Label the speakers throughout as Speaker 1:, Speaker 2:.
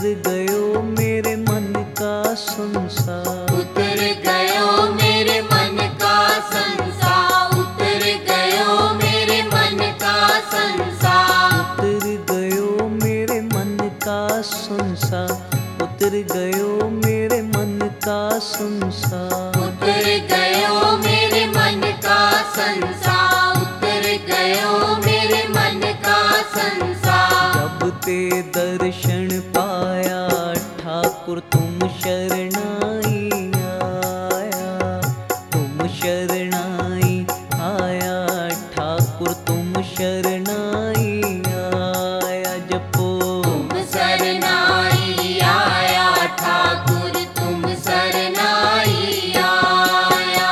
Speaker 1: उतर गयो मेरे मन का संसार,
Speaker 2: उतर गयो मेरे मन का संसार, उतर गयो मेरे मन का संसार,
Speaker 1: उतर गयो मेरे मन का संसार, उतर गयो मेरे मन का संसार,
Speaker 2: उतर गयो मेरे मन का संसार, उतर गयो मेरे मन का संसार।
Speaker 1: जब ते दर्शन पाया ठाकुर तुम शरणाई आया, तुम शरणाई आया ठाकुर तुम शरणाई आया। जपो
Speaker 2: तुम शरणाई आया ठाकुर तुम शरणाई आया।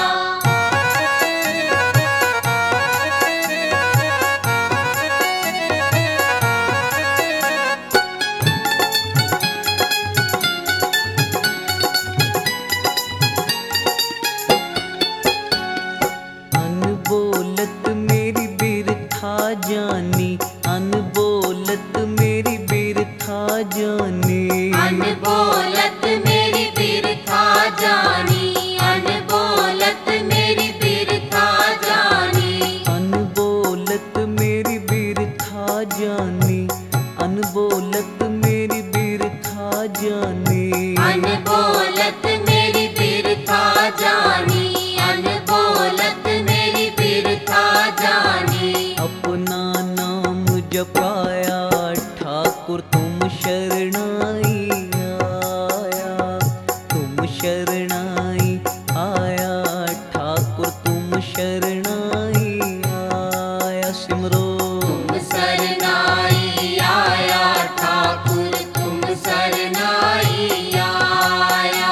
Speaker 1: अनबोलत मेरी बिरथा जानी, अनबोलत मेरी बिरथा जानी,
Speaker 2: अनबोलत मेरी बिरथा जानी, अनबोलत मेरी बिरथा जानी,
Speaker 1: अनबोलत मेरी बिरथा जानी, अनबोलत मेरी बिरथा जानी।
Speaker 2: अनबोलत मेरी बिरथा जानी, अनबोलत मेरी बिरथा जानी।
Speaker 1: अपना नाम जपाया ठाकुर तुम शरणाई आया, तुम शरणाई आया ठाकुर तुम शरणाई आया। सिमरो
Speaker 2: तुम शरणाई आया ठाकुर तुम शरणाई आया।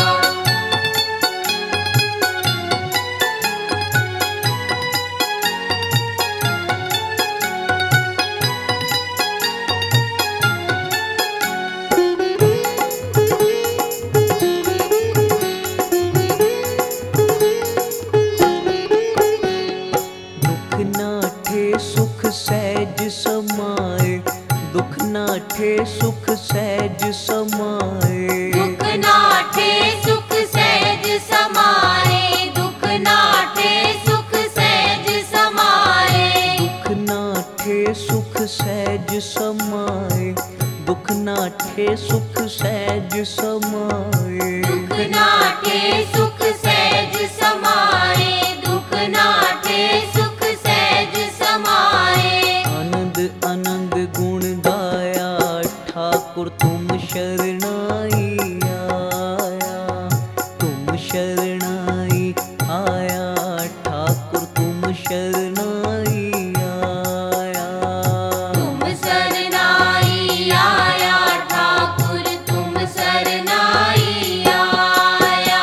Speaker 1: दुख नाठे सुख सहज समाए, दुख नाठे सुख सहज समाए,
Speaker 2: दुख नाठे सुख सहज समाए, दुख नाठे सुख सहज समाए,
Speaker 1: दुख नाठे सुख सहज समाए, दुख नाठे सुख सहज समाए।
Speaker 2: दुख नाठे सुख सहज समाए, दुख नाठे सुख सहज समाए।
Speaker 1: आनंद आनंद गुण गाया ठाकुर तुम शरणाई आया, तुम शरणाई आया ठाकुर तुम शरणाई आया।
Speaker 2: तुम शरणाई आया ठाकुर तुम शरणाई आया।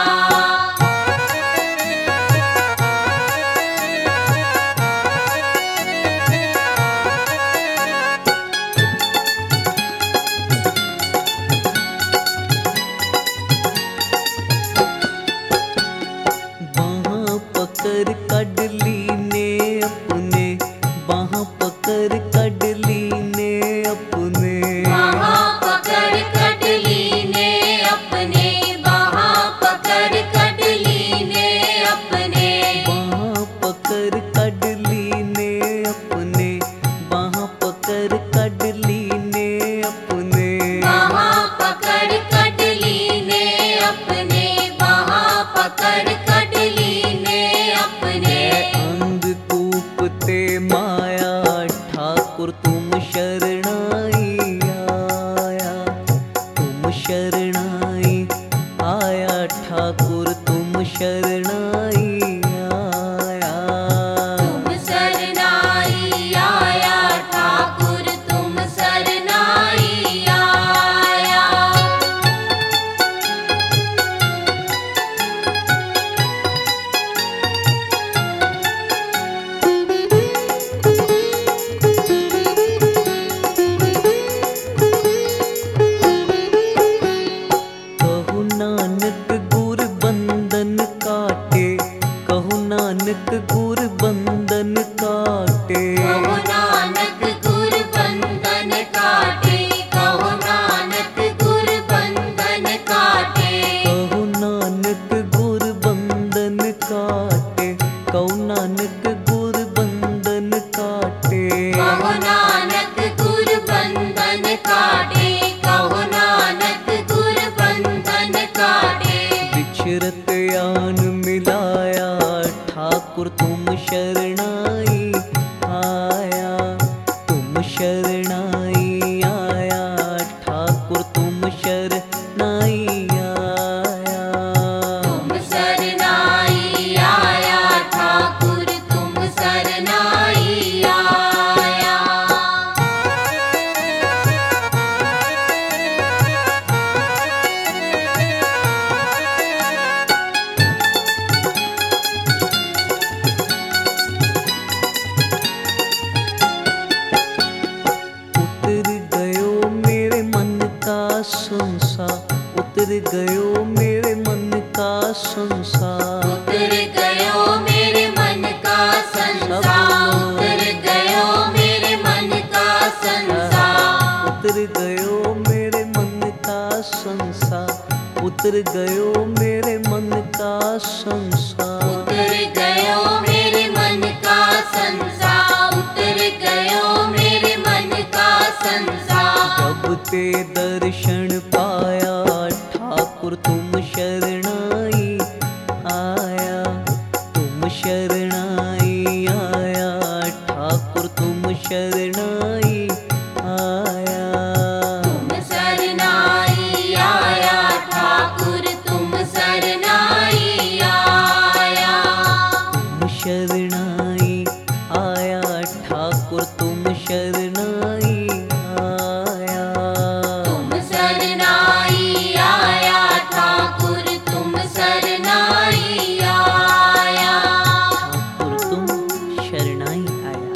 Speaker 1: संसा उतर गयो मेरे मन का संसार।
Speaker 2: उतर गयो मेरे मन का संसार, उतर गयो मेरे मन का संसार।
Speaker 1: उतर गयो मेरे मन का संसार, उतर गयो मेरे मन का संसार।
Speaker 2: उतर गयो मेरे मन का संसार, उतर गयो मेरे मन का संसार।
Speaker 1: जब ते दर्शन पाया ठाकुर तुम शरणाई आया, तुम शरणाई आया ठाकुर तुम शरणाई आया।
Speaker 2: तुम शरणाई आया ठाकुर, तुम शरणाई आया।
Speaker 1: तुम शरणाई आया ठाकुर तुम शरणाई आया।
Speaker 2: तुम शरणाई आया ठाकुर, तुम शरणाई आया।
Speaker 1: ठाकुर तुम शरणाई आया।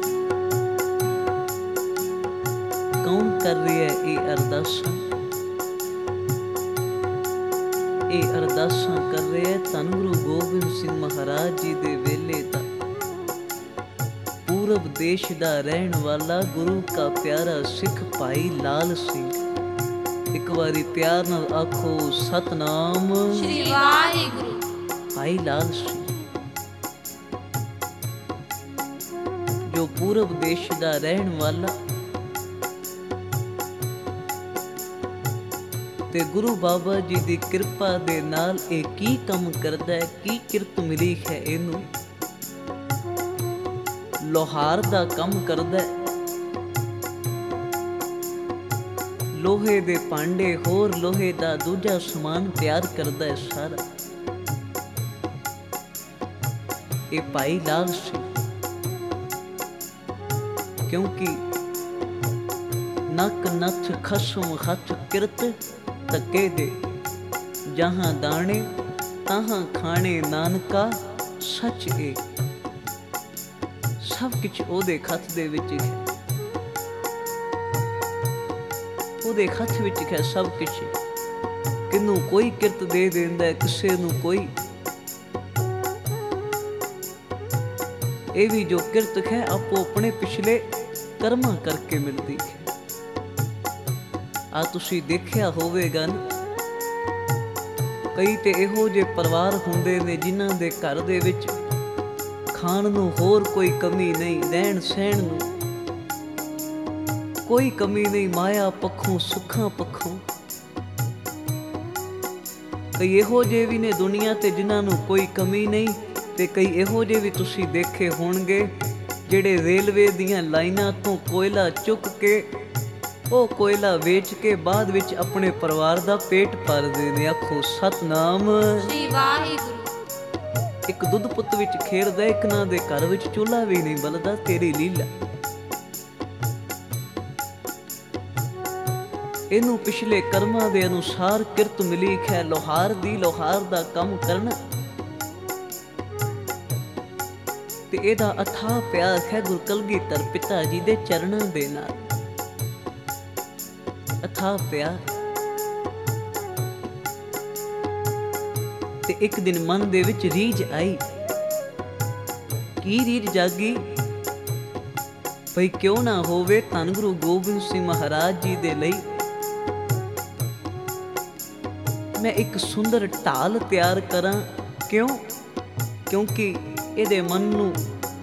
Speaker 1: कौन कर रही है ये अरदासां? ये अरदासां कर रहे है धन गुरु गोबिंद सिंह महाराज जी दे वेले दा पूरब देश दा रहन वाला गुरु का प्यारा सिख भाई लाल सिंह। एक बारी प्यार नाल आखो सतनाम
Speaker 2: श्री वाहिगुरु।
Speaker 1: भाई लाल सिंह जो पूरब देश दा रहन वाला ਤੇ ਗੁਰੂ ਬਾਬਾ ਜੀ ਦੀ ਕਿਰਪਾ ਦੇ ਨਾਲ ਇਹ ਕੀ ਕੰਮ ਕਰਦਾ ਹੈ, ਕੀ ਕਿਰਤ ਮਿਲੀ ਹੈ ਇਹਨੂੰ। ਲੋਹਾਰ ਦਾ ਕੰਮ ਕਰਦਾ ਹੈ, ਲੋਹੇ ਦੇ ਭਾਂਡੇ ਹੋਰ ਲੋਹੇ ਦਾ ਦੂਜਾ ਸਮਾਨ ਤਿਆਰ ਕਰਦਾ ਹੈ ਸਾਰਾ। ਇਹ ਭਾਈ ਲਾਲ ਸਿੰਘ ਕਿਉਂਕਿ ਨੱਕ ਨੱਥ ਖਸਮ ਹੱਥ ਕਿਰਤ ਧੱਕੇ ਦੇ ਜਹਾਂ ਦਾਣੇ ਤਹਾਂ ਖਾਣੇ ਨਾਨਕਾ ਸੱਚ ਏ। ਸਭ ਕੁਝ ਉਹਦੇ ਖੱਤ ਦੇ ਵਿੱਚ ਹੈ, ਉਹਦੇ ਖੱਤ ਵਿੱਚ ਹੈ ਸਭ ਕੁਝ। ਕਿਨੂੰ ਕੋਈ ਕਿਰਤ ਦੇ ਦਿੰਦਾ, ਕਿਸੇ ਨੂੰ ਕੋਈ। ਇਹ ਵੀ ਜੋ ਕਿਰਤ ਹੈ ਆਪੋ ਆਪਣੇ ਪਿਛਲੇ ਕਰਮਾਂ ਕਰਕੇ ਮਿਲਦੀ ਹੈ। ਆ ਤੁਸੀਂ ਦੇਖਿਆ ਹੋਵੇਗਾ ਨਾ, ਕਈ ਤੇ ਇਹੋ ਜਿਹੇ ਪਰਿਵਾਰ ਹੁੰਦੇ ਨੇ ਜਿਨ੍ਹਾਂ ਦੇ ਘਰ ਦੇ ਵਿੱਚ ਖਾਣ ਨੂੰ ਹੋਰ ਕੋਈ ਕਮੀ ਨਹੀਂ, ਰਹਿਣ ਸਹਿਣ ਨੂੰ ਕੋਈ ਕਮੀ ਨਹੀਂ, ਮਾਇਆ ਪੱਖੋਂ ਸੁੱਖਾਂ ਪੱਖੋਂ। ਕਈ ਇਹੋ ਜਿਹੇ ਵੀ ਨੇ ਦੁਨੀਆ ਤੇ ਜਿਨ੍ਹਾਂ ਨੂੰ ਕੋਈ ਕਮੀ ਨਹੀਂ, ਤੇ ਕਈ ਇਹੋ ਜਿਹੇ ਵੀ ਤੁਸੀਂ ਦੇਖੇ ਹੋਣਗੇ ਜਿਹੜੇ ਰੇਲਵੇ ਦੀਆਂ ਲਾਈਨਾਂ ਤੋਂ ਕੋਇਲਾ ਚੁੱਕ ਕੇ ਉਹ ਕੋਇਲਾ ਵੇਚ ਕੇ ਬਾਅਦ ਵਿੱਚ ਆਪਣੇ ਪਰਿਵਾਰ ਦਾ ਪੇਟ ਭਰਦੇ ਨੇ। ਆਖੋ ਸਤਨਾਮ
Speaker 2: श्री वाहिगुरु।
Speaker 1: ਇੱਕ ਦੁੱਧ ਪੁੱਤ ਵਿੱਚ ਖੇਡਦਾ, ਇੱਕ ਨਾ ਦੇ ਘਰ ਵਿੱਚ ਚੁੱਲ੍ਹਾ ਵੀ ਨਹੀਂ ਬਲਦਾ, ਤੇਰੀ ਲੀਲਾ। ਇਹਨੂੰ ਪਿਛਲੇ ਕਰਮਾਂ ਦੇ ਅਨੁਸਾਰ ਕਿਰਤ ਮਿਲੀ ਹੈ ਲੋਹਾਰ ਦੀ, ਲੋਹਾਰ ਦਾ ਕੰਮ ਕਰਨਾ। ਤੇ ਇਹਦਾ ਅਥਾਹ ਪਿਆਰ ਹੈ ਗੁਰੂ ਕਲਗੀਧਰ ਪਿਤਾ ਜੀ ਦੇ ਚਰਨਾਂ ਦੇ ਨਾਲ। ਅਥਾਹ ਪਿਆਰ। ਤੇ ਇੱਕ ਦਿਨ ਮਨ ਦੇ ਵਿੱਚ ਰੀਝ ਆਈ। ਕੀ ਰੀਝ ਜਾਗੀ? ਭਈ ਕਿਉਂ ਨਾ ਹੋਵੇ ਧੰਨ ਗੁਰੂ ਗੋਬਿੰਦ ਸਿੰਘ ਮਹਾਰਾਜ ਜੀ ਦੇ ਲਈ ਮੈਂ ਇੱਕ ਸੁੰਦਰ ਢਾਲ ਤਿਆਰ ਕਰਾਂ। ਕਿਉਂ? ਕਿਉਂਕਿ ਇਹਦੇ ਮਨ ਨੂੰ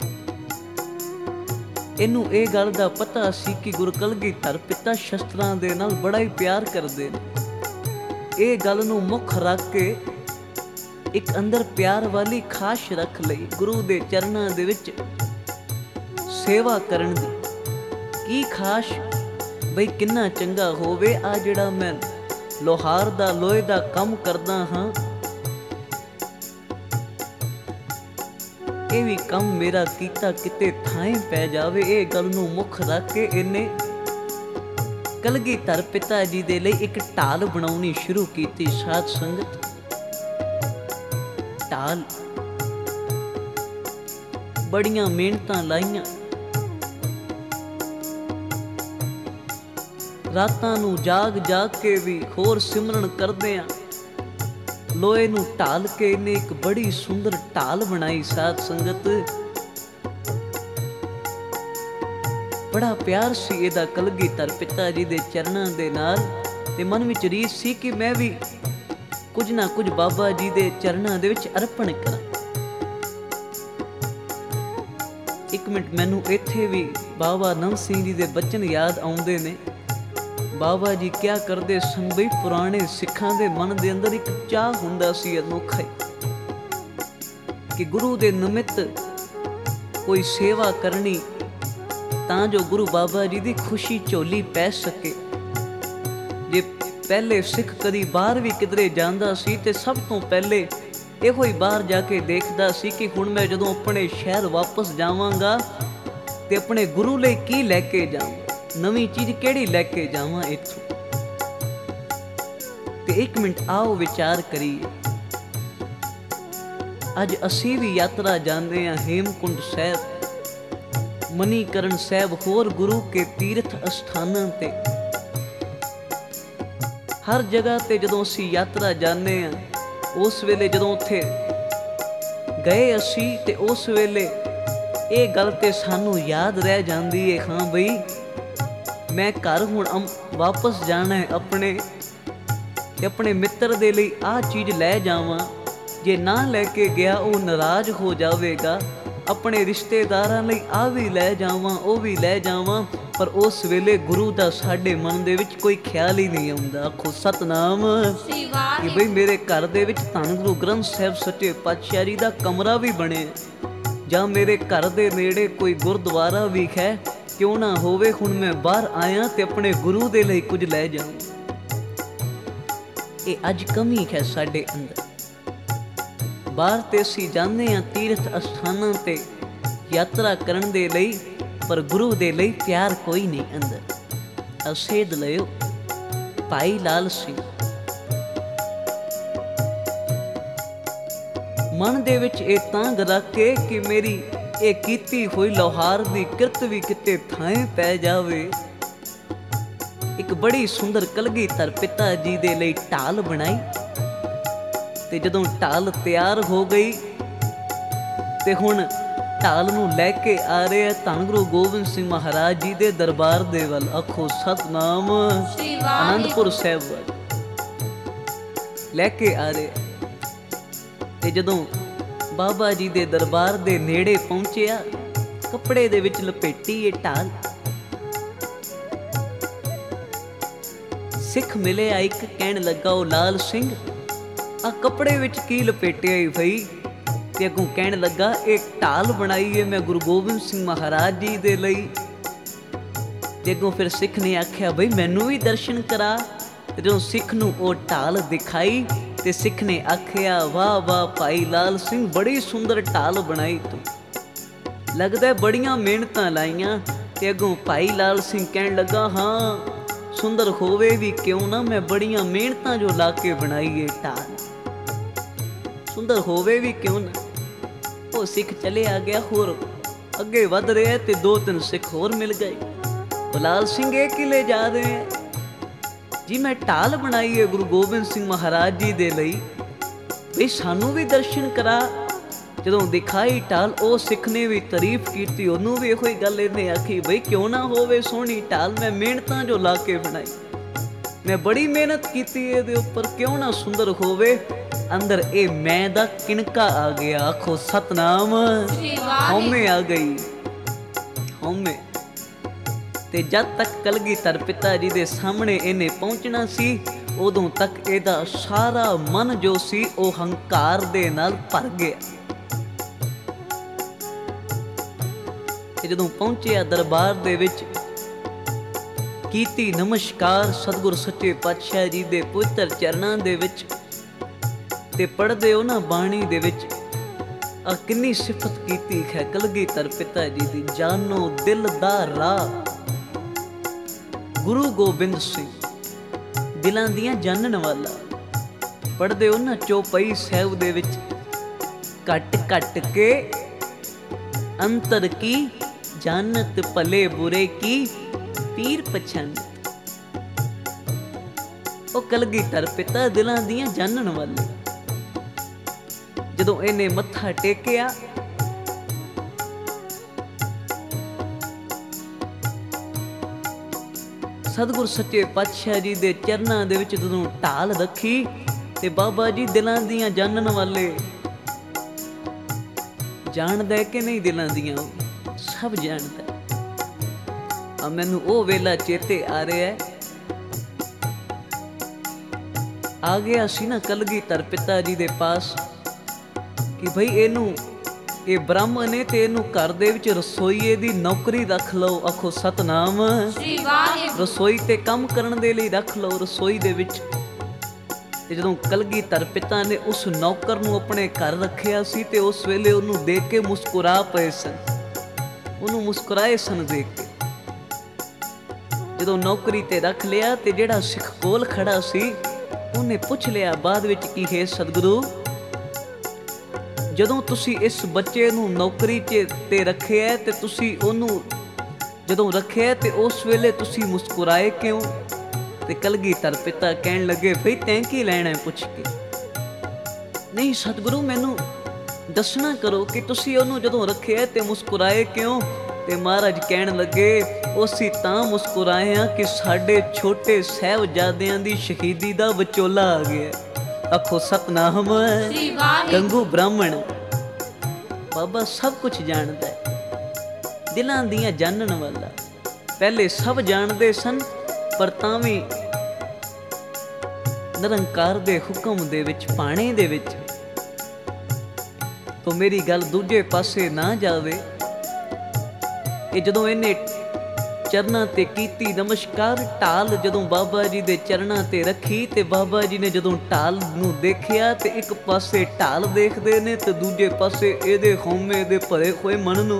Speaker 1: ਇਹਨੂੰ ਇਹ ਗੱਲ ਦਾ ਪਤਾ ਸੀ ਕਿ ਗੁਰੂ ਕਲਗੀਧਰ ਪਿਤਾ ਸ਼ਸਤਰਾਂ ਦੇ ਨਾਲ ਬੜਾ ਹੀ ਪਿਆਰ ਕਰਦੇ ਨੇ। ਇਹ ਗੱਲ ਨੂੰ ਮੁੱਖ ਰੱਖ ਕੇ ਇੱਕ ਅੰਦਰ ਪਿਆਰ ਵਾਲੀ ਖਾਸ਼ ਰੱਖ ਲਈ ਗੁਰੂ ਦੇ ਚਰਨਾਂ ਦੇ ਵਿੱਚ ਸੇਵਾ ਕਰਨ ਦੀ। ਕੀ ਖਾਸ਼? ਬਈ ਕਿੰਨਾ ਚੰਗਾ ਹੋਵੇ ਆ ਜਿਹੜਾ ਮੈਂ ਲੋਹਾਰ ਦਾ ਲੋਹੇ ਦਾ ਕੰਮ ਕਰਦਾ ਹਾਂ, ਇਹ ਵੀ ਕੰਮ ਮੇਰਾ ਕੀਤਾ ਕਿਤੇ ਥਾਂ ਪੈ ਜਾਵੇ। ਇਹ ਗੱਲ ਨੂੰ ਮੁੱਖ ਰੱਖ ਕੇ ਇਹਨੇ ਕਲਗੀਧਰ ਪਿਤਾ ਜੀ ਦੇ ਲਈ ਇੱਕ ਢਾਲ ਬਣਾਉਣੀ ਸ਼ੁਰੂ ਕੀਤੀ। ਸਾਧ ਸੰਗਤ, ਢਾਲ ਬੜੀਆਂ ਮਿਹਨਤਾਂ ਲਾਈਆਂ, ਰਾਤਾਂ ਨੂੰ ਜਾਗ ਜਾਗ ਕੇ ਵੀ ਹੋਰ ਸਿਮਰਨ ਕਰਦੇ ਆ। ਲੋਹੇ ਨੂੰ ਢਾਲ ਕੇ ਇਹਨੇ ਇੱਕ ਬੜੀ ਸੁੰਦਰ ਢਾਲ ਬਣਾਈ। ਸਾਧ ਸੰਗਤ, ਬੜਾ ਪਿਆਰ ਸੀ ਇਹਦਾ ਕਲਗੀਧਰ ਪਿਤਾ ਜੀ ਦੇ ਚਰਨਾਂ ਦੇ ਨਾਲ, ਤੇ ਮਨ ਵਿੱਚ ਰੀਸ ਸੀ ਕਿ ਮੈਂ ਵੀ ਕੁਝ ਨਾ ਕੁਝ ਬਾਬਾ ਜੀ ਦੇ ਚਰਨਾਂ ਦੇ ਵਿੱਚ ਅਰਪਣ ਕਰਾਂ। ਇੱਕ ਮਿੰਟ ਮੈਨੂੰ ਇੱਥੇ ਵੀ ਬਾਬਾ ਨੰਦ ਸਿੰਘ ਜੀ ਦੇ ਬਚਨ ਯਾਦ ਆਉਂਦੇ ਨੇ। ਬਾਬਾ ਜੀ ਕਿਆ ਕਰਦੇ ਸਨ ਬਈ, ਪੁਰਾਣੇ ਸਿੱਖਾਂ ਦੇ ਮਨ ਦੇ ਅੰਦਰ ਇੱਕ ਚਾਹ ਹੁੰਦਾ ਸੀ ਅਨੋਖਾ ਕਿ ਗੁਰੂ ਦੇ ਨਿਮਿਤ ਕੋਈ ਸੇਵਾ ਕਰਨੀ, ਤਾਂ ਜੋ ਗੁਰੂ ਬਾਬਾ ਜੀ ਦੀ ਖੁਸ਼ੀ ਝੋਲੀ ਪੈ ਸਕੇ। ਜੇ ਪਹਿਲੇ ਸਿੱਖ ਕਦੀ ਬਾਹਰ ਵੀ ਕਿਧਰੇ ਜਾਂਦਾ ਸੀ ਤੇ ਸਭ ਤੋਂ ਪਹਿਲੇ ਇਹੋ ਹੀ ਬਾਹਰ ਜਾ ਕੇ ਦੇਖਦਾ ਸੀ ਕਿ ਹੁਣ ਮੈਂ ਜਦੋਂ ਆਪਣੇ ਸ਼ਹਿਰ ਵਾਪਸ ਜਾਵਾਂਗਾ ਤੇ ਆਪਣੇ ਗੁਰੂ ਲਈ ਕੀ ਲੈ ਕੇ ਜਾਵਾਂ, ਨਵੀਂ ਚੀਜ਼ ਕਿਹੜੀ ਲੈ ਕੇ ਜਾਵਾਂ ਇੱਥੋਂ। ਤੇ ਇੱਕ ਮਿੰਟ ਆਓ ਵਿਚਾਰ ਕਰੀਏ। ਅੱਜ ਅਸੀਂ ਵੀ ਯਾਤਰਾ ਜਾਂਦੇ ਹਾਂ ਹੇਮਕੁੰਡ ਸਾਹਿਬ, ਮਨੀਕਰਨ ਸਾਹਿਬ, ਹੋਰ ਗੁਰੂ ਕੇ ਤੀਰਥ ਅਸਥਾਨਾਂ ਤੇ। ਹਰ ਜਗ੍ਹਾ ਤੇ ਜਦੋਂ ਅਸੀਂ ਯਾਤਰਾ ਜਾਂਦੇ ਹਾਂ, ਉਸ ਵੇਲੇ ਜਦੋਂ ਉੱਥੇ ਗਏ ਅਸੀਂ, ਤੇ ਉਸ ਵੇਲੇ ਇਹ ਗੱਲ ਤੇ ਸਾਨੂੰ ਯਾਦ ਰਹਿ ਜਾਂਦੀ ਹੈ, ਹਾਂ ਬਈ ਮੈਂ ਘਰ ਹੁਣ ਵਾਪਸ ਜਾਣਾ ਹੈ ਆਪਣੇ, ਤੇ ਆਪਣੇ ਮਿੱਤਰ ਦੇ ਲਈ ਆਹ ਚੀਜ਼ ਲੈ ਜਾਵਾਂ। ਜੇ ਨਾ ਲੈ ਕੇ ਗਿਆ ਉਹ ਨਾਰਾਜ਼ ਹੋ ਜਾਵੇਗਾ। ਆਪਣੇ ਰਿਸ਼ਤੇਦਾਰਾਂ ਲਈ ਆਹ ਵੀ ਲੈ ਜਾਵਾਂ, ਉਹ ਵੀ ਲੈ ਜਾਵਾਂ। ਪਰ ਉਸ ਵੇਲੇ ਗੁਰੂ ਦਾ ਸਾਡੇ ਮਨ ਦੇ ਵਿੱਚ ਕੋਈ ਖਿਆਲ ਹੀ ਨਹੀਂ ਆਉਂਦਾ। ਆਖੋ ਸਤਨਾਮ, ਕਿ ਬਈ ਮੇਰੇ ਘਰ ਦੇ ਵਿੱਚ ਧੰਨ ਗੁਰੂ ਗ੍ਰੰਥ ਸਾਹਿਬ ਸੱਚੇ ਪਾਤਸ਼ਾਹ ਜੀ ਦਾ ਕਮਰਾ ਵੀ ਬਣਿਆ, ਜਾਂ ਮੇਰੇ ਘਰ ਦੇ ਨੇੜੇ ਕੋਈ ਗੁਰਦੁਆਰਾ ਵੀ ਹੈ, ਕਿਉਂ ਨਾ ਹੋਵੇ ਹੁਣ ਮੈਂ ਬਾਹਰ ਆਇਆ ਤੇ ਆਪਣੇ ਗੁਰੂ ਦੇ ਲਈ ਕੁਝ ਲੈ ਜਾਵਾਂ। ਇਹ ਅੱਜ ਕਮੀ ਹੈ ਸਾਡੇ ਅੰਦਰ। ਬਾਹਰ ਤੇ ਅਸੀਂ ਜਾਂਦੇ ਹਾਂ ਤੀਰਥ ਅਸਥਾਨਾਂ ਤੇ ਯਾਤਰਾ ਕਰਨ ਦੇ ਲਈ, ਪਰ ਗੁਰੂ ਦੇ ਲਈ ਪਿਆਰ ਕੋਈ ਨਹੀਂ ਅੰਦਰ। ਅਸੇਧ ਲਿਓ ਭਾਈ ਲਾਲ ਸਿੰਘ। ਮਨ ਦੇ ਵਿੱਚ ਇਹ ਤਾਂਘ ਰੱਖ ਕੇ ਕਿ ਮੇਰੀ ਇਹ ਕੀਤੀ ਹੋਈ ਲੋਹਾਰ ਦੀ ਕਿਰਤ ਵੀ ਕਿਤੇ ਥਾਂ ਪੈ ਜਾਵੇ। ਇੱਕ ਬੜੀ ਸੁੰਦਰ ਕਲਗੀਧਰ ਪਿਤਾ ਜੀ ਦੇ ਲਈ ਢਾਲ ਬਣਾਈ, ਤੇ ਜਦੋਂ ਢਾਲ ਤਿਆਰ ਹੋ ਗਈ ਤੇ ਹੁਣ ਢਾਲ ਨੂੰ ਲੈ ਕੇ ਆ ਰਹੇ ਧੰਨ ਗੁਰੂ ਗੋਬਿੰਦ ਸਿੰਘ ਮਹਾਰਾਜ ਜੀ ਦੇ ਦਰਬਾਰ ਦੇ ਵੱਲ। ਆਖੋ ਸਤਨਾਮ, ਆਨੰਦਪੁਰ ਸਾਹਿਬ ਵੱਲ ਲੈ ਕੇ ਆ ਰਹੇ। ਤੇ ਜਦੋਂ ਬਾਬਾ ਜੀ ਦੇ ਦਰਬਾਰ ਦੇ ਨੇੜੇ ਪਹੁੰਚਿਆ, ਕੱਪੜੇ ਦੇ ਵਿੱਚ ਲਪੇਟੀ ਇਹ ਢਾਲ, ਸਿੱਖ ਮਿਲਿਆ ਇੱਕ, ਕਹਿਣ ਲੱਗਾ ਉਹ ਲਾਲ ਸਿੰਘ ਆ ਕੱਪੜੇ ਵਿੱਚ ਕੀ ਲਪੇਟਿਆ ਈ ਬਈ? ਤੇ ਅੱਗੋਂ ਕਹਿਣ ਲੱਗਾ ਇਹ ਢਾਲ ਬਣਾਈ ਹੈ ਮੈਂ ਗੁਰੂ ਗੋਬਿੰਦ ਸਿੰਘ ਮਹਾਰਾਜ ਜੀ ਦੇ ਲਈ। ਤੇ ਅੱਗੋਂ ਫਿਰ ਸਿੱਖ ਨੇ ਆਖਿਆ ਬਈ ਮੈਨੂੰ ਵੀ ਦਰਸ਼ਨ ਕਰਾ। ਤੇ ਜਦੋਂ ਸਿੱਖ ਨੂੰ ਉਹ ਢਾਲ ਦਿਖਾਈ ਤੇ ਸਿੱਖ ਨੇ ਆਖਿਆ ਵਾਹ ਵਾਹ ਭਾਈ ਲਾਲ ਸਿੰਘ, ਬੜੀ ਸੁੰਦਰ ਢਾਲ ਬਣਾਈ ਤੂੰ, ਲੱਗਦਾ ਬੜੀਆਂ ਮਿਹਨਤਾਂ ਲਾਈਆਂ। ਤੇ ਅੱਗੋਂ ਭਾਈ ਲਾਲ ਸਿੰਘ ਕਹਿਣ ਲੱਗਾ ਹਾਂ ਸੁੰਦਰ ਹੋਵੇ ਵੀ ਕਿਉਂ ਨਾ, ਮੈਂ ਬੜੀਆਂ ਮਿਹਨਤਾਂ ਜੋ ਲਾ ਕੇ ਬਣਾਈ ਏ ਢਾਲ, ਸੁੰਦਰ ਹੋਵੇ ਵੀ ਕਿਉਂ ਨਾ। ਉਹ ਸਿੱਖ ਚਲਿਆ ਗਿਆ, ਹੋਰ ਅੱਗੇ ਵੱਧ ਰਿਹਾ ਤੇ 2-3 ਸਿੱਖ ਹੋਰ ਮਿਲ ਗਏ। ਉਹ ਲਾਲ ਸਿੰਘ ਇਹ ਕੀ ਲੈ ਜਾ ਰਹੇ ਹੈ ਜੀ? ਮੈਂ ਢਾਲ ਬਣਾਈ ਹੈ ਗੁਰੂ ਗੋਬਿੰਦ ਸਿੰਘ ਮਹਾਰਾਜ ਜੀ ਦੇ ਲਈ, ਵੀ ਸਾਨੂੰ ਵੀ ਦਰਸ਼ਨ ਕਰਾ। ਜਦੋਂ ਦਿਖਾਈ ਢਾਲ, ਉਹ ਸਿੱਖ ਨੇ ਵੀ ਤਾਰੀਫ ਕੀਤੀ, ਉਹਨੂੰ ਵੀ ਇਹੋ ਹੀ ਗੱਲ ਇਹਨੇ ਆਖੀ ਬਈ ਕਿਉਂ ਨਾ ਹੋਵੇ ਸੋਹਣੀ ਢਾਲ, ਮੈਂ ਮਿਹਨਤਾਂ ਜੋ ਲਾ ਕੇ ਬਣਾਈ, ਮੈਂ ਬੜੀ ਮਿਹਨਤ ਕੀਤੀ ਇਹਦੇ ਉੱਪਰ, ਕਿਉਂ ਨਾ ਸੁੰਦਰ ਹੋਵੇ। ਅੰਦਰ ਇਹ ਮੈਂ ਦਾ ਕਿਣਕਾ ਆ ਗਿਆ। ਆਖੋ ਸਤਨਾਮ, ਹਉਮੈ ਆ ਗਈ, ਹਉਮੈ। ਤੇ ਜਦ ਤੱਕ ਕਲਗੀਧਰ ਪਿਤਾ ਜੀ ਦੇ ਸਾਹਮਣੇ ਇਹਨੇ ਪਹੁੰਚਣਾ ਸੀ, ਉਦੋਂ ਤੱਕ ਇਹਦਾ ਸਾਰਾ ਮਨ ਜੋ ਸੀ ਉਹ ਹੰਕਾਰ ਦੇ ਨਾਲ ਭਰ ਗਿਆ। ਤੇ ਜਦੋਂ ਪਹੁੰਚਿਆ ਦਰਬਾਰ ਦੇ ਵਿੱਚ, ਕੀਤੀ ਨਮਸਕਾਰ ਸਤਿਗੁਰ ਸੱਚੇ ਪਾਤਸ਼ਾਹ ਜੀ ਦੇ ਪਵਿੱਤਰ ਚਰਨਾਂ ਦੇ ਵਿੱਚ, ਤੇ ਪੜ੍ਹਦੇ ਹੋ ਨਾ ਬਾਣੀ ਦੇ ਵਿੱਚ ਆ ਕਿੰਨੀ ਸਿਫਤ ਕੀਤੀ ਹੈ ਕਲਗੀਧਰ ਪਿਤਾ ਜੀ ਦੀ। ਜਾਨੋ ਦਿਲ ਦਾ ਰਾਹ ਗੁਰੂ ਗੋਬਿੰਦ ਸਿੰਘ, ਦਿਲਾਂ ਦੀਆਂ ਜਾਣਨ ਵਾਲਾ। ਪੜ੍ਹਦੇ ਹੋ ਨਾ ਚੌਪਈ ਸਾਹਿਬ ਦੇ ਵਿੱਚ, ਘਟ ਘਟ ਕੇ ਅੰਤਰ ਕੀ ਜਾਨਤ, ਭਲੇ ਬੁਰੇ ਕੀ ਪੀਰ ਪਛਾਨਤ। ਉਹ ਕਲਗੀਧਰ ਪਿਤਾ ਦਿਲਾਂ ਦੀਆਂ ਜਾਣਨ ਵਾਲੇ। ਜਦੋਂ ਇਹਨੇ ਮੱਥਾ ਟੇਕਿਆ ਸਤਿਗੁਰ ਸੱਚੇ ਪਾਤਸ਼ਾਹ ਜੀ ਦੇ ਚਰਨਾਂ ਦੇ ਵਿੱਚ ਜਦੋਂ ਢਾਲ ਰੱਖੀ ਤੇ ਬਾਬਾ ਜੀ ਦਿਲਾਂ ਦੀਆਂ ਜਾਣਨ ਵਾਲੇ, ਜਾਣਦਾ ਕਿ ਨਹੀਂ ਦਿਲਾਂ ਦੀਆਂ, ਸਭ ਜਾਣਦਾ। ਆ ਮੈਨੂੰ ਉਹ ਵੇਲਾ ਚੇਤੇ ਆ ਰਿਹਾ, ਆ ਗਿਆ ਸੀ ਨਾ ਕਲਗੀਧਰ ਪਿਤਾ ਜੀ ਦੇ ਪਾਸ ਕਿ ਭਈ ਇਹਨੂੰ, ਇਹ ਬ੍ਰਾਹਮਣ ਨੇ ਤੇ ਇਹਨੂੰ ਘਰ ਦੇ ਵਿੱਚ ਰਸੋਈਏ ਦੀ ਨੌਕਰੀ ਰੱਖ ਲਓ। ਆਖੋ ਸਤਨਾਮ
Speaker 2: ਸ੍ਰੀ ਵਾਹਿਗੁਰੂ।
Speaker 1: ਰਸੋਈ ਤੇ ਕੰਮ ਕਰਨ ਦੇ ਲਈ ਰੱਖ ਲਓ ਰਸੋਈ ਦੇ ਵਿੱਚ। ਤੇ ਜਦੋਂ ਕਲਗੀਧਰ ਪਿਤਾ ਨੇ ਉਸ ਨੌਕਰ ਨੂੰ ਆਪਣੇ ਘਰ ਰੱਖਿਆ ਸੀ ਤੇ ਉਸ ਵੇਲੇ ਉਹਨੂੰ ਦੇਖ ਕੇ ਮੁਸਕਰਾ ਪਏ ਸਨ, ਉਹਨੂੰ ਮੁਸਕਰਾਏ ਸਨ ਦੇਖ ਕੇ। ਜਦੋਂ ਨੌਕਰੀ ਤੇ ਰੱਖ ਲਿਆ ਤੇ ਜਿਹੜਾ ਸਿੱਖ ਕੋਲ ਖੜਾ ਸੀ ਉਹਨੇ ਪੁੱਛ ਲਿਆ ਬਾਅਦ ਵਿੱਚ ਕਿ ਹੈ ਸਤਿਗੁਰੂ, ਜਦੋਂ ਤੁਸੀਂ ਇਸ ਬੱਚੇ ਨੂੰ ਨੌਕਰੀ ਤੇ ਰੱਖਿਆ ਤੇ ਤੁਸੀਂ ਉਹਨੂੰ ਜਦੋਂ ਰੱਖਿਆ ਤੇ ਉਸ ਵੇਲੇ ਤੁਸੀਂ ਮੁਸਕਰਾਏ ਕਿਉਂ? ਤੇ ਕਲਗੀਧਰ ਪਿਤਾ ਕਹਿਣ ਲੱਗੇ ਭਈ ਤੈਂ ਕੀ ਲੈਣਾ ਪੁੱਛ ਕੇ? ਨਹੀਂ ਸਤਿਗੁਰੂ ਮੈਨੂੰ ਦੱਸਣਾ ਕਰੋ ਕਿ ਤੁਸੀਂ ਉਹਨੂੰ ਜਦੋਂ ਰੱਖਿਆ ਤੇ ਮੁਸਕਰਾਏ ਕਿਉਂ? ਤੇ ਮਹਾਰਾਜ ਕਹਿਣ ਲੱਗੇ ਅਸੀਂ ਤਾਂ ਮੁਸਕਰਾਏ ਕਿ ਸਾਡੇ ਛੋਟੇ ਸਾਹਿਬਜ਼ਾਦਿਆਂ ਦੀ ਸ਼ਹੀਦੀ ਦਾ ਵਿਚੋਲਾ ਆ ਗਿਆ। ਆਖੋ ਸਤਨਾਮ
Speaker 2: ਸ੍ਰੀ ਵਾਹਿਗੁਰੂ।
Speaker 1: ਗੰਗੂ ਬ੍ਰਾਹਮਣ ਬਾਬਾ ਸਭ ਕੁਝ ਜਾਣਦਾ ਹੈ, ਦਿਲਾਂ ਦੀਆਂ ਜਾਣਨ ਵਾਲਾ। ਪਹਿਲੇ ਸਭ ਜਾਣਦੇ ਸਨ ਪਰ ਤਾਂ ਵੀ ਨਿਰੰਕਾਰ ਦੇ ਹੁਕਮ ਦੇ ਵਿੱਚ, ਪਾਣੇ ਦੇ ਵਿੱਚ ਤੋਂ ਮੇਰੀ ਗੱਲ ਦੂਜੇ ਪਾਸੇ ਨਾ ਜਾਵੇ। ਇਹ ਜਦੋਂ ਇਹਨੇ ਚਰਨਾਂ ਤੇ ਕੀਤੀ ਨਮਸਕਾਰ, ਢਾਲ ਜਦੋਂ ਬਾਬਾ ਜੀ ਦੇ ਚਰਨਾਂ ਤੇ ਰੱਖੀ ਤੇ ਬਾਬਾ ਜੀ ਨੇ ਜਦੋਂ ਢਾਲ ਨੂੰ ਦੇਖਿਆ ਤੇ ਇੱਕ ਪਾਸੇ ਢਾਲ ਦੇਖਦੇ ਨੇ ਤੇ ਦੂਜੇ ਪਾਸੇ ਇਹਦੇ ਹਉਮੈ ਦੇ ਭਰੇ ਹੋਏ ਮਨ ਨੂੰ।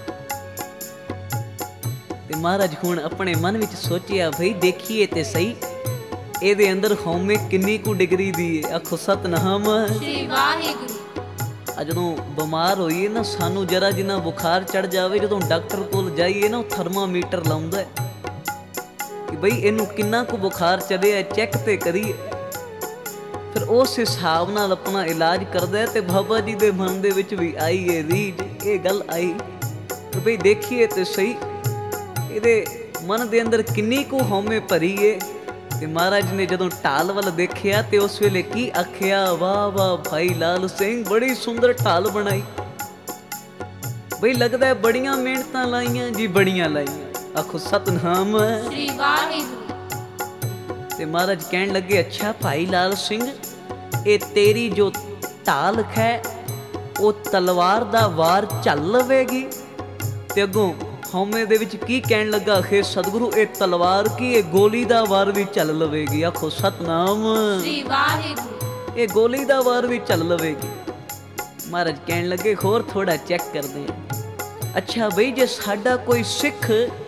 Speaker 1: ਤੇ ਮਹਾਰਾਜ ਹੁਣ ਆਪਣੇ ਮਨ ਵਿੱਚ ਸੋਚਿਆ ਭਈ ਦੇਖੀਏ ਤੇ ਸਹੀ ਇਹਦੇ ਅੰਦਰ ਹਉਮੈ ਕਿੰਨੀ ਕੁ ਡਿਗਰੀ ਦੀ ਹੈ। ਆਖੋ ਸਤਨਾਮ
Speaker 2: ਸ੍ਰੀ ਵਾਹਿਗੁਰੂ।
Speaker 1: ਆ ਜਦੋਂ ਬਿਮਾਰ ਹੋਈਏ ਨਾ, ਸਾਨੂੰ ਜਰਾ ਜਿੰਨਾ ਬੁਖਾਰ ਚੜ ਜਾਵੇ, ਜਦੋਂ ਡਾਕਟਰ ਕੋਲ ਜਾਈਏ ਨਾ ਉਹ ਥਰਮਾਮੀਟਰ ਲਾਉਂਦਾ ਕਿ ਬਈ ਇਹਨੂੰ ਕਿੰਨਾ ਕੁ ਬੁਖਾਰ ਚੜਿਆ, ਚੈੱਕ ਤੇ ਕਰੀਏ। ਫਿਰ ਉਸ ਹਿਸਾਬ ਨਾਲ ਆਪਣਾ ਇਲਾਜ ਕਰਦਾ। ਤੇ ਬਾਬਾ ਜੀ ਦੇ ਮਨ ਦੇ ਵਿੱਚ ਵੀ ਆਈ ਇਹ ਰੀਝ, ਇਹ ਗੱਲ ਆਈ ਕਿ ਬਈ ਦੇਖੀਏ ਤੇ ਸਹੀ ਇਹਦੇ ਮਨ ਦੇ ਅੰਦਰ ਕਿੰਨੀ ਕੁ ਹਉਮੈ ਭਰੀ ਏ। ਤੇ ਮਹਾਰਾਜ ਨੇ ਜਦੋਂ ਢਾਲ ਵੱਲ ਦੇਖਿਆ ਤੇ ਉਸ ਵੇਲੇ ਕੀ ਆਖਿਆ, ਵਾਹ ਵਾਹ ਭਾਈ ਲਾਲ ਸਿੰਘ, ਬੜੀ ਸੁੰਦਰ ਢਾਲ ਬਣਾਈ। ਬਈ ਲੱਗਦਾ ਹੈ ਬੜੀਆਂ ਮਿਹਨਤਾਂ ਲਾਈਆਂ ਜੀ, ਬੜੀਆਂ ਲਾਈਆਂ। ਆਖੋ ਸਤਨਾਮ
Speaker 2: ਸ੍ਰੀ ਵਾਹਿਗੁਰੂ।
Speaker 1: ਤੇ ਮਹਾਰਾਜ ਕਹਿਣ ਲੱਗੇ ਅੱਛਾ ਭਾਈ ਲਾਲ ਸਿੰਘ, ਇਹ ਤੇਰੀ ਜੋ ਢਾਲ ਹੈ ਉਹ ਤਲਵਾਰ ਦਾ ਵਾਰ ਝੱਲ ਲਵੇਗੀ? ਤੇ ਅੱਗੋਂ ਹਉਮੈ ਦੇ ਵਿੱਚ ਕੀ ਕਹਿਣ ਲੱਗਾ, ਖੇ ਸਤਿਗੁਰੂ ਇਹ ਤਲਵਾਰ ਕੀ, ਇਹ ਗੋਲੀ ਦਾ ਵਾਰ ਵੀ ਚੱਲ ਲਵੇਗੀ। ਆਖੋ ਸਤਨਾਮ
Speaker 2: ਸ੍ਰੀ ਵਾਹਿਗੁਰੂ।
Speaker 1: ਇਹ ਗੋਲੀ ਦਾ ਵਾਰ ਵੀ ਚੱਲ ਲਵੇਗੀ। ਮਹਾਰਾਜ ਕਹਿਣ ਲੱਗੇ ਹੋਰ ਥੋੜਾ ਚੈੱਕ ਕਰਦੇ ਹਾਂ। ਅੱਛਾ ਬਈ ਜੇ ਸਾਡਾ ਕੋਈ ਸਿੱਖ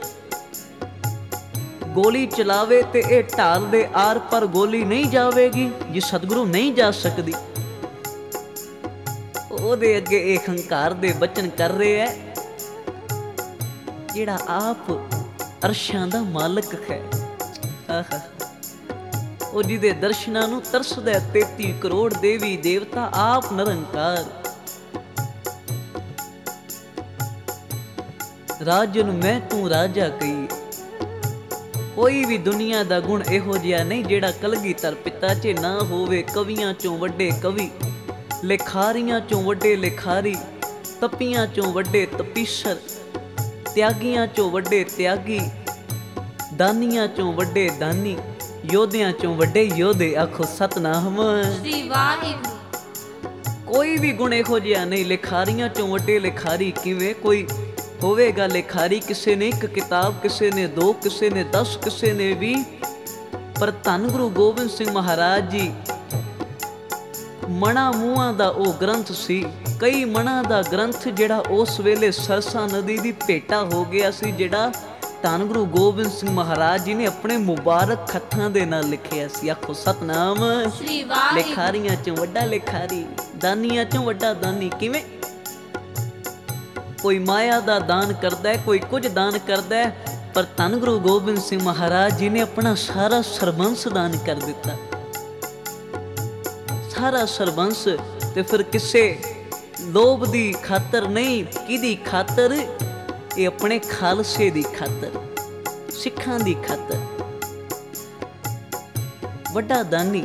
Speaker 1: ਗੋਲੀ ਚਲਾਵੇ ਤੇ ਇਹ ਢਾਲ ਦੇ ਆਰ ਪਰ ਗੋਲੀ ਨਹੀਂ ਜਾਵੇਗੀ? ਜੀ ਸਤਿਗੁਰੂ ਨਹੀਂ ਜਾ ਸਕਦੀ। ਉਹਦੇ ਅੱਗੇ ਇਹ ਹੰਕਾਰ ਦੇ ਬਚਨ ਕਰ ਰਿਹਾ ਹੈ ਜਿਹੜਾ ਆਪ ਅਰਸ਼ਾਂ ਦਾ ਮਾਲਕ ਹੈ। ਆਹਾ, ਉਹ ਜਿਹਦੇ ਦਰਸ਼ਨਾਂ ਨੂੰ ਤਰਸਦਾ 33 ਕਰੋੜ ਦੇਵੀ ਦੇਵਤਾ, ਆਪ ਨਿਰੰਕਾਰ। ਰਾਜਨ ਮੈਂ ਤੂੰ ਰਾਜਾ ਕਹੀ। ਕੋਈ ਵੀ ਦੁਨੀਆ ਦਾ ਗੁਣ ਇਹੋ ਜਿਹਾ ਨਹੀਂ ਜਿਹੜਾ ਕਲਗੀਧਰ ਪਿਤਾ 'ਚ ਨਾ ਹੋਵੇ। ਕਵੀਆਂ ਚੋਂ ਵੱਡੇ ਕਵੀ, ਲਿਖਾਰੀਆਂ ਚੋਂ ਵੱਡੇ ਲਿਖਾਰੀ, ਤਪੀਆਂ ਚੋਂ ਵੱਡੇ ਤਪੀਸ਼ਰ, ਤਿਆਗੀਆਂ ਚੋਂ ਵੱਡੇ ਤਿਆਗੀ, ਦਾਨੀਆਂ ਚੋਂ ਵੱਡੇ ਦਾਨੀ, ਯੋਧਿਆਂ ਚੋਂ ਵੱਡੇ ਯੋਧੇ। ਆਖੋ ਸਤਨਾਮ
Speaker 2: ਸ੍ਰੀ ਵਾਹਿਗੁਰੂ।
Speaker 1: ਕੋਈ ਵੀ ਗੁਣ ਇਹੋ ਜਿਹਾ ਨਹੀਂ। ਲਿਖਾਰੀਆਂ ਚੋਂ ਵੱਡੇ ਲਿਖਾਰੀ ਕਿਵੇਂ? ਕੋਈ ਹੋਵੇਗਾ ਲਿਖਾਰੀ, ਕਿਸੇ ਨੇ ਇੱਕ ਕਿਤਾਬ, ਕਿਸੇ ਨੇ 2, ਕਿਸੇ ਨੇ 10, ਕਿਸੇ ਨੇ 20, ਪਰ ਧੰਨ ਗੁਰੂ ਗੋਬਿੰਦ ਸਿੰਘ ਮਹਾਰਾਜ ਜੀ ਮਣਾ ਮੂੰਹਾਂ ਦਾ ਉਹ ਗ੍ਰੰਥ ਸੀ। ਕਈ ਮਣਾ ਦਾ ਗ੍ਰੰਥ ਜਿਹੜਾ ਉਸ ਵੇਲੇ ਸਰਸਾ ਨਦੀ ਦੀ ਭੇਟਾ ਹੋ ਗਿਆ ਸੀ, ਜਿਹੜਾ ਧੰਨ ਗੁਰੂ ਗੋਬਿੰਦ ਸਿੰਘ ਮਹਾਰਾਜ ਜੀ ਨੇ ਆਪਣੇ ਮੁਬਾਰਕ ਹੱਥਾਂ ਦੇ ਨਾਲ ਲਿਖਿਆ ਸੀ। ਆਖੋ ਸਤਨਾਮ
Speaker 2: ਸ੍ਰੀ ਵਾਹਿਗੁਰੂ।
Speaker 1: ਲਿਖਾਰੀਆਂ ਚੋਂ ਵੱਡਾ ਲਿਖਾਰੀ, ਦਾਨੀਆਂ ਚੋਂ ਵੱਡਾ ਦਾਨੀ। ਕਿਵੇਂ? ਕੋਈ ਮਾਇਆ ਦਾ ਦਾਨ ਕਰਦਾ ਹੈ, ਕੋਈ ਕੁਝ ਦਾਨ ਕਰਦਾ ਹੈ, ਪਰ ਧੰਨ ਗੁਰੂ ਗੋਬਿੰਦ ਸਿੰਘ ਮਹਾਰਾਜ ਜੀ ਨੇ ਆਪਣਾ ਸਾਰਾ ਸਰਬੰਸ ਦਾਨ ਕਰ ਦਿੱਤਾ, ਸਾਰਾ ਸਰਬੰਸ। ਤੇ ਫਿਰ ਕਿਸੇ ਲੋਭ ਦੀ ਖਾਤਰ ਨਹੀਂ, ਕਿਹਦੀ ਖਾਤਰ? ਇਹ ਆਪਣੇ ਖਾਲਸੇ ਦੀ ਖਾਤਰ, ਸਿੱਖਾਂ ਦੀ ਖਾਤਰ। ਵੱਡਾ ਦਾਨੀ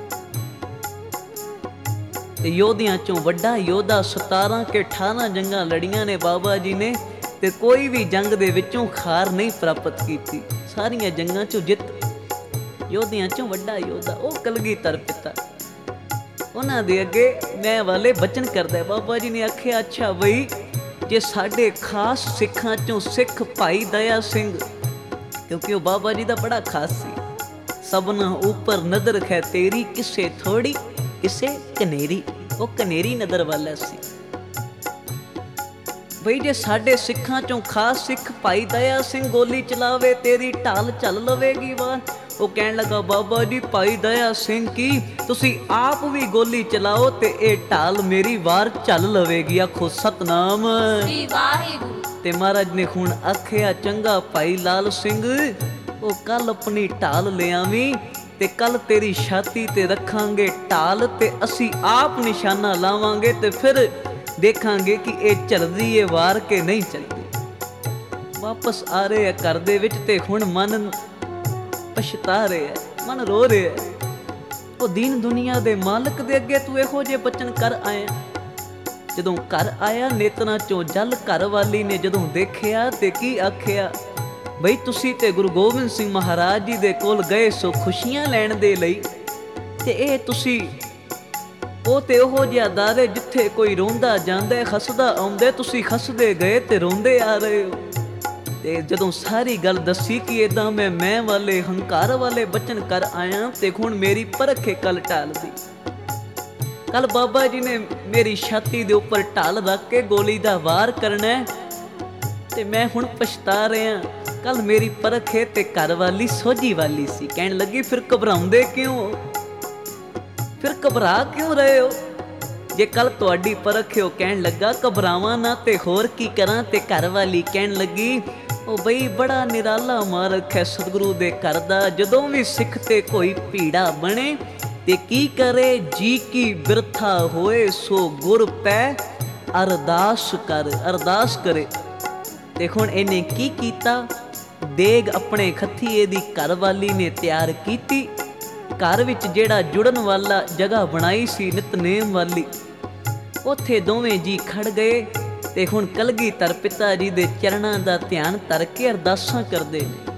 Speaker 1: ਤੇ ਯੋਧਿਆਂ ਚੋਂ ਵੱਡਾ ਯੋਧਾ। 17 ਕੇ 18 ਜੰਗਾਂ ਲੜੀਆਂ ਨੇ ਬਾਬਾ ਜੀ ਨੇ, ਤੇ ਕੋਈ ਵੀ ਜੰਗ ਦੇ ਵਿੱਚੋਂ ਹਾਰ ਨਹੀਂ ਪ੍ਰਾਪਤ ਕੀਤੀ, ਸਾਰੀਆਂ ਜੰਗਾਂ ਚੋਂ ਜਿੱਤ। ਯੋਧਿਆਂ ਚੋਂ ਵੱਡਾ ਯੋਧਾ ਉਹ ਕਲਗੀਧਰ ਪਿਤਾ। ਉਹਨਾਂ ਦੇ ਅੱਗੇ ਮੈਂ ਵਾਲੇ ਬਚਨ ਕਰਦਾ। ਬਾਬਾ ਜੀ ਨੇ ਆਖਿਆ, ਅੱਛਾ ਬਈ, ਜੇ ਸਾਡੇ ਖਾਸ ਸਿੱਖਾਂ ਚੋਂ ਸਿੱਖ ਭਾਈ ਦਇਆ ਸਿੰਘ, ਕਿਉਂਕਿ ਉਹ ਬਾਬਾ ਜੀ ਦਾ ਬੜਾ ਖਾਸ ਸੀ, ਸਭਨਾ ਉੱਪਰ ਨਜ਼ਰ ਹੈ ਤੇਰੀ, ਕਿਸੇ ਥੋੜੀ ਕਿਸੇ ਕਨੇਰੀ। ਉਹ ਕਨੇਰੀ ਨਜ਼ਰ ਵਾਲਾ ਸੀ ਬਈ। ਜੇ ਸਾਡੇ ਸਿੱਖਾਂ ਚੋਂ ਖਾਸ ਸਿੱਖ ਭਾਈ ਦਇਆ ਸਿੰਘ ਗੋਲੀ ਚਲਾਵੇ, ਤੇਰੀ ਢਾਲ ਚੱਲ ਲਵੇਗੀ ਵਾਰ। ਉਹ ਕਹਿਣ ਲੱਗਾ, ਬਾਬਾ ਜੀ ਭਾਈ ਦਇਆ ਸਿੰਘ ਕੀ, ਤੁਸੀਂ ਆਪ ਵੀ ਗੋਲੀ ਚਲਾਓ ਤੇ ਇਹ ਢਾਲ ਮੇਰੀ ਵਾਰ ਚੱਲ ਲਵੇਗੀ। ਆਖੋ ਸਤਨਾਮ
Speaker 2: ਸ੍ਰੀ ਵਾਹਿਗੁਰੂ।
Speaker 1: ਤੇ ਮਹਾਰਾਜ ਨੇ ਹੁਣ ਆਖਿਆ, ਚੰਗਾ ਭਾਈ ਲਾਲ ਸਿੰਘ, ਉਹ ਕੱਲ ਆਪਣੀ ਢਾਲ ਲਿਆਵੀਂ ਤੇ ਕੱਲ ਤੇਰੀ ਛਾਤੀ ਤੇ ਰੱਖਾਂਗੇ ਢਾਲ, ਤੇ ਅਸੀਂ ਆਪ ਨਿਸ਼ਾਨਾ ਲਾਵਾਂਗੇ ਤੇ ਫਿਰ ਦੇਖਾਂਗੇ ਕਿ ਇਹ ਚੱਲਦੀ ਏ ਵਾਰ ਕੇ ਨਹੀਂ ਚੱਲਦੀ। ਵਾਪਸ ਆ ਰਹੇ ਆ ਘਰ ਦੇ ਵਿੱਚ ਤੇ ਹੁਣ ਮਨ ਪਛਤਾ ਰਿਹਾ, ਮਨ ਰੋ ਰਿਹਾ। ਉਹ ਦੀਨ ਦੁਨੀਆ ਦੇ ਮਾਲਕ ਦੇ ਅੱਗੇ ਤੂੰ ਇਹੋ ਜਿਹੇ ਬਚਨ ਕਰ ਆਇਆ। ਜਦੋਂ ਘਰ ਆਇਆ ਨੇਤਰਾਂ ਚੋਂ ਜਲ, ਘਰ ਵਾਲੀ ਨੇ ਜਦੋਂ ਦੇਖਿਆ ਤੇ ਕੀ ਆਖਿਆ, ਬਈ ਤੁਸੀਂ ਤੇ ਗੁਰੂ ਗੋਬਿੰਦ ਸਿੰਘ ਮਹਾਰਾਜ ਜੀ ਦੇ ਕੋਲ ਗਏ ਸੋ ਖੁਸ਼ੀਆਂ ਲੈਣ ਦੇ ਲਈ, ਤੇ ਇਹ ਤੁਸੀਂ ਉਹ ਤੇ ਉਹੋ ਜਿਹਾ ਦਰ ਹੈ ਜਿੱਥੇ ਕੋਈ ਰੋਂਦਾ ਜਾਂਦਾ ਹੱਸਦਾ ਆਉਂਦਾ, ਤੁਸੀਂ ਹੱਸਦੇ ਗਏ ਤੇ ਰੋਂਦੇ ਆ ਰਹੇ ਹੋ। ਤੇ ਜਦੋਂ ਸਾਰੀ ਗੱਲ ਦੱਸੀ ਕਿ ਇਦਾਂ ਮੈਂ ਵਾਲੇ ਹੰਕਾਰ ਵਾਲੇ ਬਚਨ ਕਰ ਆਇਆ, ਤੇ ਹੁਣ ਮੇਰੀ ਪਰਖ ਹੈ ਕੱਲ ਢਾਲ ਦੀ। ਕੱਲ ਬਾਬਾ ਜੀ ਨੇ ਮੇਰੀ ਛਾਤੀ ਦੇ ਉੱਪਰ ਢਾਲ ਰੱਖ ਕੇ ਗੋਲੀ ਦਾ ਵਾਰ ਕਰਨਾ, ਤੇ ਮੈਂ ਹੁਣ ਪਛਤਾ ਰਿਹਾ। ਕੱਲ ਮੇਰੀ ਪਰਖ ਹੈ ਤੇ ਘਰ ਵਾਲੀ ਸੋਝੀ ਵਾਲੀ ਸੀ। ਕਹਿਣ ਲੱਗੀ, ਫਿਰ ਘਬਰਾਉਂਦੇ ਕਿਉਂ, ਫਿਰ ਘਬਰਾ ਕਿਉਂ ਰਹੇ ਹੋ? ਜੇ ਕੱਲ ਤੁਹਾਡੀ ਪਰਖ ਹੈ। ਉਹ ਕਹਿਣ ਲੱਗਾ, ਘਬਰਾਵਾਂ ਨਾ ਤੇ ਹੋਰ ਕੀ ਕਰਾਂ? ਤੇ ਘਰ ਵਾਲੀ ਕਹਿਣ ਲੱਗੀ, ਉਹ ਬਈ ਬੜਾ ਨਿਰਾਲਾ ਮਾਰਗ ਹੈ ਸਤਿਗੁਰੂ ਦੇ ਘਰ ਦਾ। ਜਦੋਂ ਵੀ ਸਿੱਖ ਤੇ ਕੋਈ ਭੀੜਾ ਬਣੇ ਤੇ ਕੀ ਕਰੇ, ਜੀ ਕੀ ਬਿਰਥਾ ਹੋਏ ਸੋ ਗੁਰ ਪੈ ਅਰਦਾਸ ਕਰ, ਅਰਦਾਸ ਕਰੇ। ਤੇ ਹੁਣ ਇਹਨੇ ਕੀ ਕੀਤਾ, ਦੇਗ ਆਪਣੇ ਖੱਥੀ ਇਹਦੀ ਘਰ ਵਾਲੀ ਨੇ ਤਿਆਰ ਕੀਤੀ। ਘਰ ਵਿੱਚ ਜਿਹੜਾ ਜੁੜਨ ਵਾਲਾ ਜਗ੍ਹਾ ਬਣਾਈ ਸੀ ਨਿਤਨੇਮ ਵਾਲੀ, ਉੱਥੇ ਦੋਵੇਂ ਜੀ ਖੜ ਗਏ ਤੇ ਹੁਣ ਕਲਗੀਧਰ ਪਿਤਾ ਜੀ ਦੇ ਚਰਨਾਂ ਦਾ ਧਿਆਨ ਧਰ ਕੇ ਅਰਦਾਸਾਂ ਕਰਦੇ ਨੇ।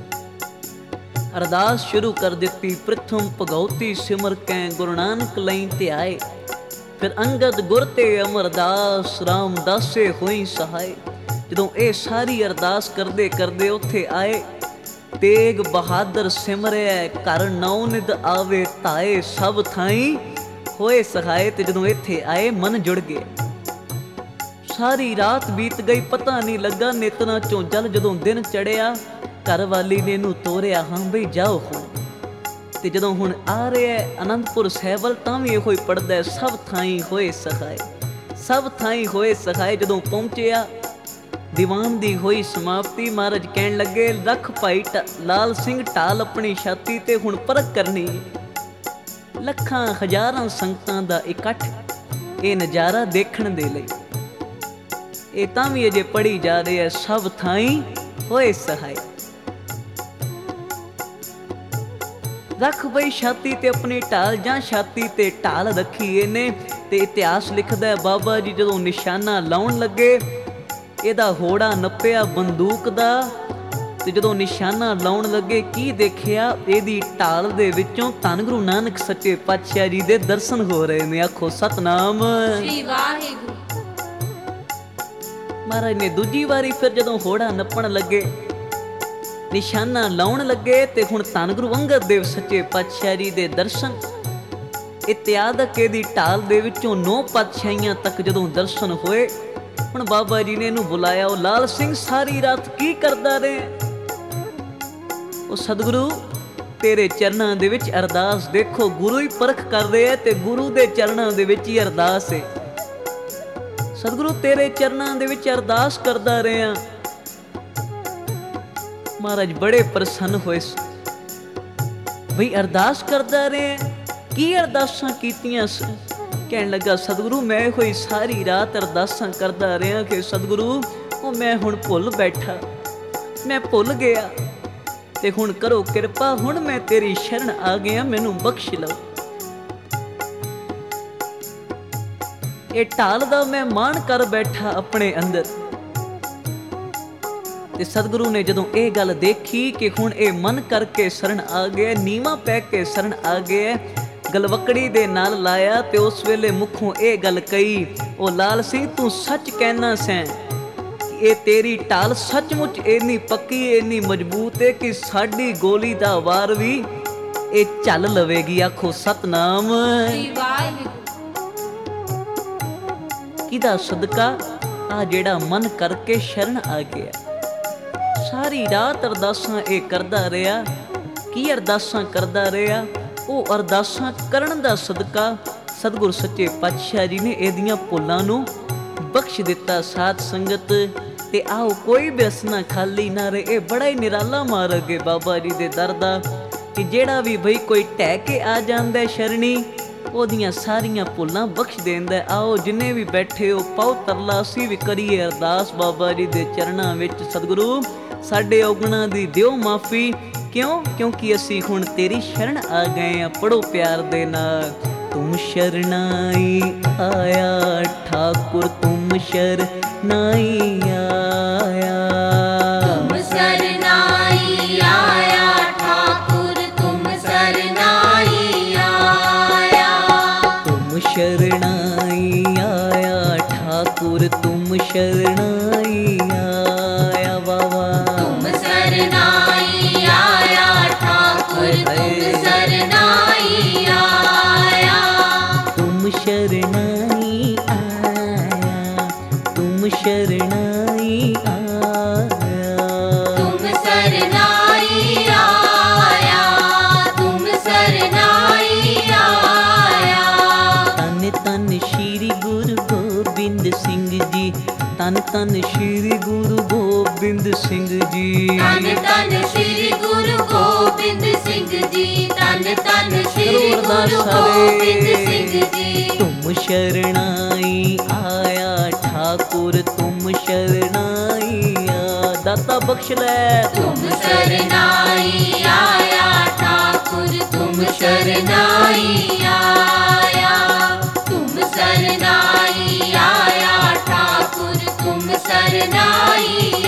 Speaker 1: ਅਰਦਾਸ ਸ਼ੁਰੂ ਕਰ ਦਿੱਤੀ। ਪ੍ਰਥਮ ਭਗਉਤੀ ਸਿਮਰ ਕੈ ਗੁਰੂ ਨਾਨਕ ਲਈ ਧਿਆਏ, ਫਿਰ ਅੰਗਦ ਗੁਰ ਤੇ ਅਮਰਦਾਸ ਰਾਮਦਾਸੇ ਹੋਈ ਸਹਾਏ। ਜਦੋਂ ਇਹ ਸਾਰੀ ਅਰਦਾਸ ਕਰਦੇ ਕਰਦੇ ਉੱਥੇ ਆਏ, ਤੇਗ ਬਹਾਦਰ ਸਿਮਰਿਆ ਘਰ ਨੌ ਨਿਦ ਆਵੇ ਤਾਏ, ਸਭ ਥਾਈ ਹੋਏ ਸਹਾਏ। ਤੇ ਜਦੋਂ ਇੱਥੇ ਆਏ ਮਨ ਜੁੜ ਗਏ। ਸਾਰੀ ਰਾਤ ਬੀਤ ਗਈ, ਪਤਾ ਨਹੀਂ ਲੱਗਾ ਨੇਤਰਾਂ ਚੋਂ ਜਲ। ਜਦੋਂ ਦਿਨ ਚੜਿਆ ਘਰ ਵਾਲੀ ਨੇ ਇਹਨੂੰ ਤੋਰਿਆ, ਹਾਂ ਬਈ ਜਾਓ ਹੁਣ। ਤੇ ਜਦੋਂ ਹੁਣ ਆ ਰਿਹਾ ਅਨੰਦਪੁਰ ਸਾਹਿਬ ਵੱਲ, ਤਾਂ ਵੀ ਇਹੋ ਹੀ ਪੜਦਾ, ਸਭ ਥਾਈ ਹੋਏ ਸਹਾਏ, ਸਭ ਥਾਈ ਹੋਏ ਸਹਾਏ। ਜਦੋਂ ਪਹੁੰਚਿਆ ਦੀਵਾਨ ਦੀ ਹੋਈ ਸਮਾਪਤੀ। ਮਹਾਰਾਜ ਕਹਿਣ ਲੱਗੇ, ਰੱਖ ਭਾਈ ਲਾਲ ਸਿੰਘ ਢਾਲ ਆਪਣੀ ਛਾਤੀ ਤੇ, ਹੁਣ ਪਰਖ ਕਰਨੀ। ਲੱਖਾਂ ਹਜ਼ਾਰਾਂ ਸੰਗਤਾਂ ਦਾ ਇਕੱਠ ਇਹ ਨਜ਼ਾਰਾ ਦੇਖਣ ਦੇ ਲਈ। ਇਹ ਤਾਂ ਵੀ ਅਜੇ ਪੜ੍ਹੀ ਜਾ ਰਹੇ ਆ, ਸਭ ਥਾਈ ਹੋਏ ਸਹਾਏ। ਰੱਖ ਬਈ ਛਾਤੀ ਤੇ ਆਪਣੀ ਢਾਲ, ਜਾਂ ਛਾਤੀ ਤੇ ਢਾਲ ਰੱਖੀ ਇਹਨੇ। ਤੇ ਇਤਿਹਾਸ ਲਿਖਦਾ, ਬਾਬਾ ਜੀ ਜਦੋਂ ਨਿਸ਼ਾਨਾ ਲਾਉਣ ਲੱਗੇ, ਇਹਦਾ ਹੋੜਾ ਨੱਪਿਆ ਬੰਦੂਕ ਦਾ। ਤੇ ਜਦੋਂ ਨਿਸ਼ਾਨਾ ਲਾਉਣ ਲੱਗੇ, ਕੀ ਦੇਖਿਆ, ਇਹਦੀ ਢਾਲ ਦੇ ਵਿੱਚੋਂ ਧੰਨ ਗੁਰੂ ਨਾਨਕ ਸੱਚੇ ਪਾਤਸ਼ਾਹ ਜੀ ਦੇ ਦਰਸ਼ਨ ਹੋ ਰਹੇ ਨੇ। ਆਖੋ ਸਤਨਾਮ
Speaker 2: ਸ੍ਰੀ ਵਾਹਿਗੁਰੂ।
Speaker 1: ਮਹਾਰਾਜ ਨੇ ਦੂਜੀ ਵਾਰੀ ਫਿਰ ਜਦੋਂ ਹੋੜਾ ਨੱਪਣ ਲੱਗੇ, ਨਿਸ਼ਾਨਾ ਲਾਉਣ ਲੱਗੇ, ਤੇ ਹੁਣ ਧੰਨ ਗੁਰੂ ਅੰਗਦ ਦੇਵ ਸੱਚੇ ਪਾਤਸ਼ਾਹ ਜੀ ਦੇ ਦਰਸ਼ਨ। ਇਤਿਆਦਕ ਇਹਦੀ ਢਾਲ ਦੇ ਵਿੱਚੋਂ 9 ਪਾਤਸ਼ਾਹੀਆਂ ਤੱਕ ਜਦੋਂ ਦਰਸ਼ਨ ਹੋਏ, ਹੁਣ ਬਾਬਾ ਜੀ ਨੇ ਇਹਨੂੰ ਬੁਲਾਇਆ। ਉਹ ਲਾਲ ਸਿੰਘ ਸਾਰੀ ਰਾਤ ਕੀ ਕਰਦਾ ਰਹੇ? ਉਹ ਸਤਿਗੁਰੂ ਤੇਰੇ ਚਰਨਾਂ ਦੇ ਵਿੱਚ ਅਰਦਾਸ, ਦੇਖੋ ਗੁਰੂ ਹੀ ਪਰਖ ਕਰ ਰਿਹਾ ਤੇ ਗੁਰੂ ਦੇ ਚਰਨਾਂ ਦੇ ਵਿੱਚ ਹੀ ਅਰਦਾਸ ਹੈ। ਸਤਿਗੁਰੂ ਤੇਰੇ ਚਰਨਾਂ ਦੇ ਵਿੱਚ ਅਰਦਾਸ ਕਰਦਾ ਰਿਹਾ। महाराज बड़े प्रसन्न होए बई अरदास करदा रहे की अरदासां कीतियां कहन लगा सतगुरु मैं होई सारी रात अरदासां करदा रहा कि सतगुरु ओ मैं हुण भुल बैठा मैं भुल गया ते हुण करो किरपा हुण मैं तेरी शरण आ गया मैनू बख्श लो। ये ढाल दा मैं मान कर बैठा अपने अंदर ते सतगुरु ने जदों ये गल देखी कि हुण ये मन करके शरण आ गया नीवा पै के शरण आ गया गलवकड़ी दे नाल लाया ते उस वेले मुखों ये गल कही ओ लाल सिंह तू सच कहना सैं ये तेरी ढाल सचमुच इन्नी पक्की इन्नी मजबूत है कि साडी गोली दा वार भी ये झल लवेगी। आखो सतनाम किदा सदका आ जेड़ा मन करके शरण आ गया। सारी रात अरदासां ये करदा रहा की अरदासां करदा रहा वो अरदासां करन दा सदका सतगुर सच्चे पातशाह जी ने इहदियां भुल्लां नूं बख्श दिता। साध संगत ते आओ कोई भी असना खाली ना रहे बड़ा ही निराला मार्ग है बाबा जी दे दर दा कि जेड़ा भी बई कोई ढह के आ जांदा शरणी ओदियां सारियां भुल्लां बख्श देंदा। आओ जिन्ने भी बैठे हो पाओ तरला असीं भी करिए अरदास बाबा जी दे चरणां विच सतगुरु साडे औगुणां दी दिओ माफ़ी क्यों क्योंकि असीं हुण तेरी शरण आ गए हैं। पढ़ो प्यार दे नाल तुम शरणाई आया ठाकुर तुम शरणाई आया
Speaker 2: तुम शरणाई आया ठाकुर तुम शरणाई आया
Speaker 1: तुम शरणाई आया ठाकुर तुम शरणाई आया बाबा
Speaker 2: तुम शरणाई आया ठाकुर तुम शरणाई आया
Speaker 1: तुम शरणाई आया तुम शरणाई आया
Speaker 2: तुम शरणाई आया तुम शरणाई आया
Speaker 1: तन तन श्री गुरु गोबिंद सिंह जी तन तन श्री गुरु गोबिंद सिंह जी
Speaker 2: तन तन श्री गुरु गोबिंद सिंह जी तन तन श्री गुरु गोबिंद सिंह जी
Speaker 1: तुम शरणाई आया ठाकुर तुम शरणाई आया दाता बख्श ले
Speaker 2: तुम शरणाई आया ठाकुर तुम शरणाई आया तुम शरणाई आया ठाकुर तुम शरणाई